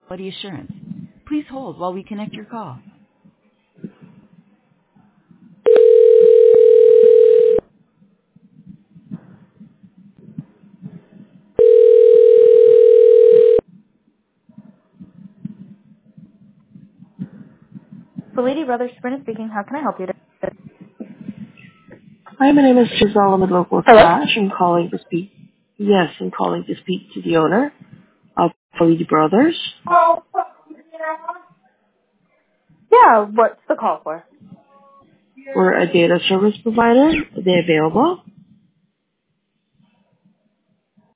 quality assurance. Please hold while we connect your call. The Lady Brothers Sprint speaking. How can I help you today? Hi, my name is Giselle. I'm with Local Hello? Flash. I'm calling to speak. Yes, I'm calling to speak to the owner of Lady Brothers. Yeah, what's the call for? We're a data service provider. Are they available?